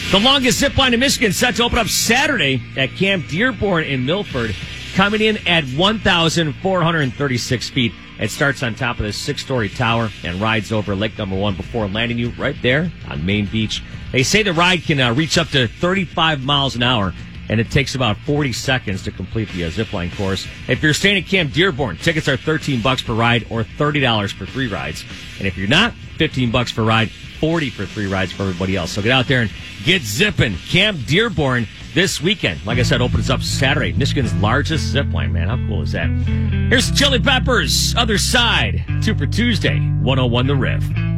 The longest zip line in Michigan set to open up Saturday at Camp Dearborn in Milford, coming in at 1,436 feet. It starts on top of this 6-story tower and rides over Lake Number 1 before landing you right there on Main Beach. They say the ride can reach up to 35 miles an hour, and it takes about 40 seconds to complete the zipline course. If you're staying at Camp Dearborn, tickets are $13 per ride or $30 for 3 rides. And if you're not, $15 per ride, $40 for 3 rides for everybody else. So get out there and get zipping. Camp Dearborn this weekend. Like I said, opens up Saturday. Michigan's largest zip line, man. How cool is that? Here's Chili Peppers, Other Side, 2 for Tuesday, 101 The Riff.